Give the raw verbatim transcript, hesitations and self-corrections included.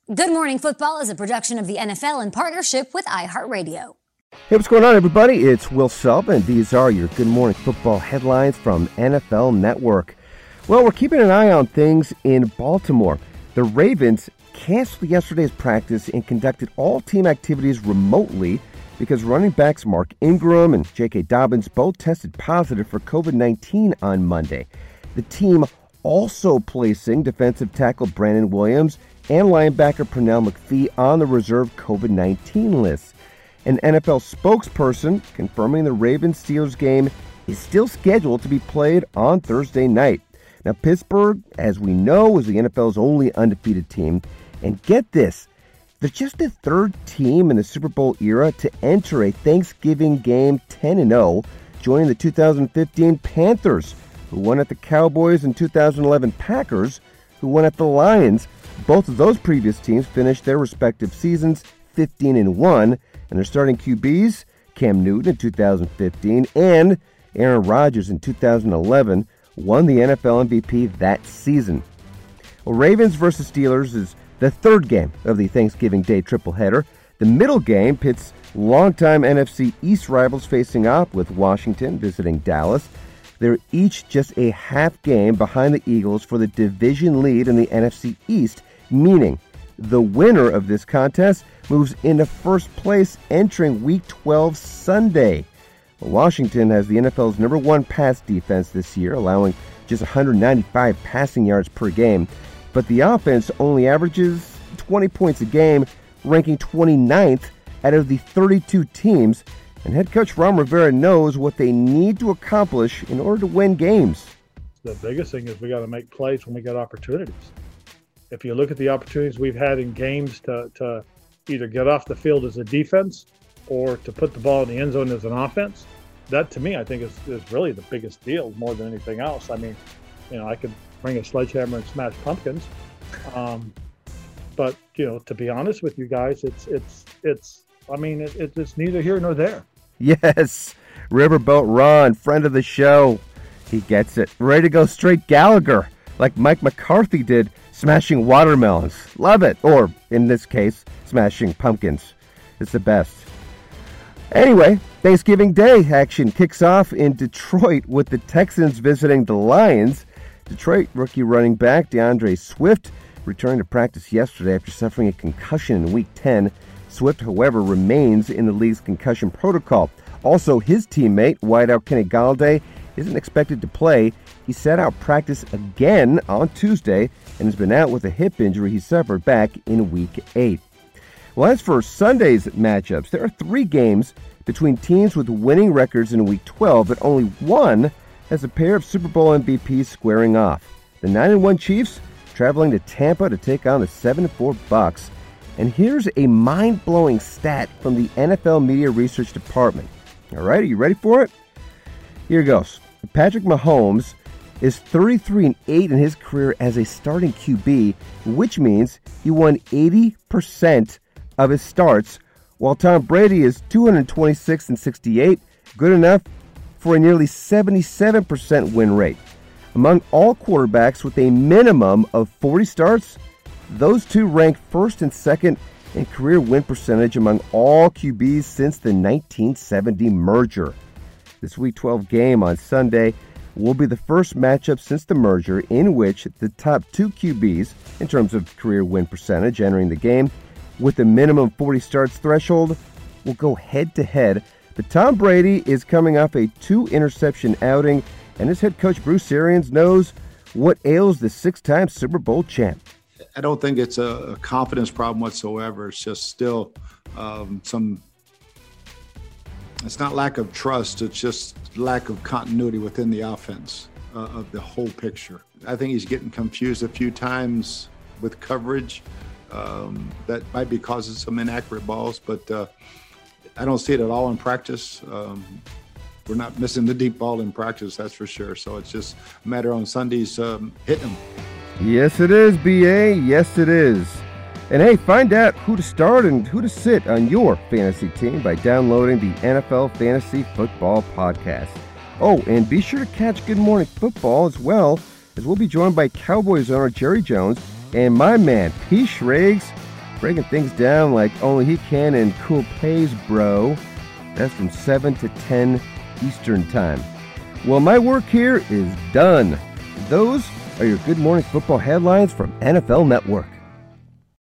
Good Morning Football is a production of the N F L in partnership with iHeartRadio. Hey, what's going on, everybody? It's Will Sullivan. These are your Good Morning Football headlines from N F L Network. Well, we're keeping an eye on things in Baltimore. The Ravens canceled yesterday's practice and conducted all team activities remotely because running backs Mark Ingram and J K. Dobbins both tested positive for covid nineteen on Monday. The team also placing defensive tackle Brandon Williams and linebacker Pernell McPhee on the reserve covid nineteen list. An N F L spokesperson confirming the Ravens-Steelers game is still scheduled to be played on Thursday night. Now, Pittsburgh, as we know, is the N F L's only undefeated team. And get this, they're just the third team in the Super Bowl era to enter a Thanksgiving game ten and oh, joining the two thousand fifteen Panthers, who won at the Cowboys, and two thousand eleven Packers, who won at the Lions. Both of those previous teams finished their respective seasons fifteen and one, and their starting Q Bs, Cam Newton in two thousand fifteen and Aaron Rodgers in two thousand eleven, won the N F L M V P that season. Well, Ravens versus Steelers is the third game of the Thanksgiving Day tripleheader. The middle game pits longtime N F C East rivals facing off, with Washington visiting Dallas. They're each just a half game behind the Eagles for the division lead in the N F C East, meaning the winner of this contest moves into first place entering Week twelve Sunday. Washington has the N F L's number one pass defense this year, allowing just one hundred ninety-five passing yards per game, but the offense only averages twenty points a game, ranking twenty-ninth out of the thirty-two teams. And head coach Ron Rivera knows what they need to accomplish in order to win games. The biggest thing is we got to make plays when we get opportunities. If you look at the opportunities we've had in games to, to either get off the field as a defense or to put the ball in the end zone as an offense, that to me I think is, is really the biggest deal more than anything else. I mean, you know, I could bring a sledgehammer and smash pumpkins. Um, but, you know, to be honest with you guys, it's, it's, it's, I mean, it, it's neither here nor there. Yes, Riverboat Ron, friend of the show. He gets it. Ready to go straight Gallagher, like Mike McCarthy did, smashing watermelons. Love it. Or, in this case, smashing pumpkins. It's the best. Anyway, Thanksgiving Day action kicks off in Detroit with the Texans visiting the Lions. Detroit rookie running back DeAndre Swift returned to practice yesterday after suffering a concussion in Week ten. Swift, however, remains in the league's concussion protocol. Also, his teammate, wideout Kenny Galladay, isn't expected to play. He sat out practice again on Tuesday and has been out with a hip injury he suffered back in Week eight. Well, as for Sunday's matchups, there are three games between teams with winning records in Week twelve, but only one has a pair of Super Bowl M V Ps squaring off. The nine and one Chiefs traveling to Tampa to take on the seven and four Bucs. And here's a mind-blowing stat from the N F L Media Research Department. All right, are you ready for it? Here goes. Patrick Mahomes is thirty-three and eight in his career as a starting Q B, which means he won eighty percent of his starts, while Tom Brady is two hundred twenty-six and sixty-eight, good enough for a nearly seventy-seven percent win rate. Among all quarterbacks with a minimum of forty starts, those two rank first and second in career win percentage among all Q Bs since the nineteen seventy merger. This Week twelve game on Sunday will be the first matchup since the merger in which the top two Q Bs, in terms of career win percentage entering the game, with the minimum forty starts threshold, will go head-to-head. But Tom Brady is coming off a two-interception outing, and his head coach Bruce Arians knows what ails the six-time Super Bowl champ. I don't think it's a confidence problem whatsoever. It's just still um, some, it's not lack of trust. It's just lack of continuity within the offense uh, of the whole picture. I think he's getting confused a few times with coverage. Um, that might be causing some inaccurate balls, but uh, I don't see it at all in practice. Um, we're not missing the deep ball in practice, that's for sure. So it's just a matter on Sundays um, hitting them. Yes, it is, B A. Yes, it is. And hey, find out who to start and who to sit on your fantasy team by downloading the N F L Fantasy Football Podcast. Oh, and be sure to catch Good Morning Football as well, as we'll be joined by Cowboys owner Jerry Jones and my man, P. Schrags, breaking things down like only he can in Cool Pays Bro. That's from seven to ten Eastern Time. Well, my work here is done. Those are your Good Morning Football headlines from N F L Network.